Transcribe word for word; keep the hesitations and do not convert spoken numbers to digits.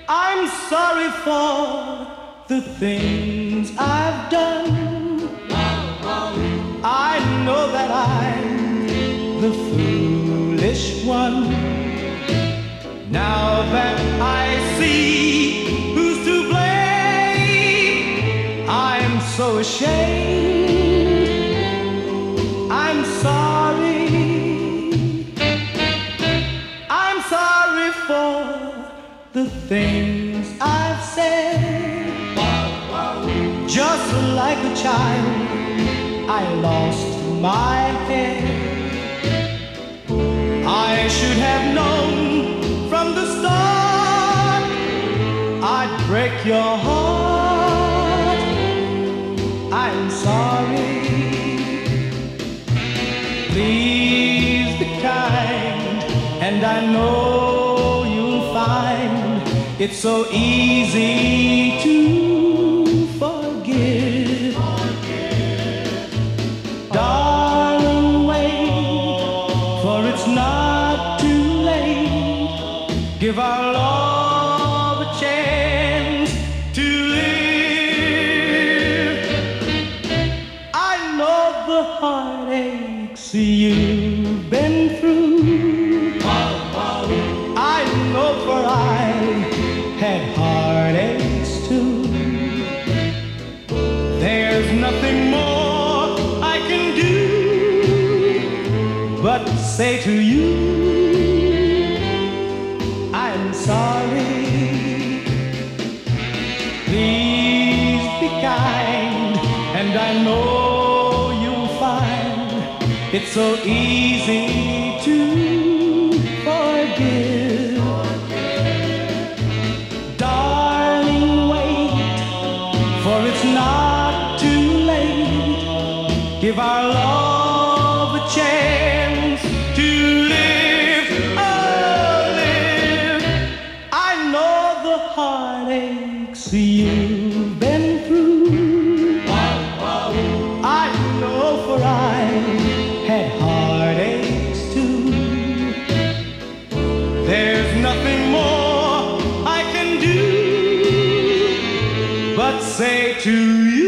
I'm sorry for the things I've done. I know that I'm the foolish one. Now that I see who's to blame, I'm so ashamed. I'm sorry. I'm sorry for the things I've said. Just like a child, I lost my head. I should have known from the start I'd break your heart. I'm sorry. Please be kind, and I know you'll find it's so easy to forgive. Darling, wait, for it's not too late. Give our love a chance to live. I know the heartaches you've been through. I know, for I had heartaches too. There's nothing more I can do but say to you, I'm sorry. Please be kind, and I know you'll find it's so easy to forgive. Darling, wait, for it's not too late. Give our love a chance to live, oh, live. I know the heartaches you've been through. I know, for I had heartaches too. There's nothing more I can do but say to you,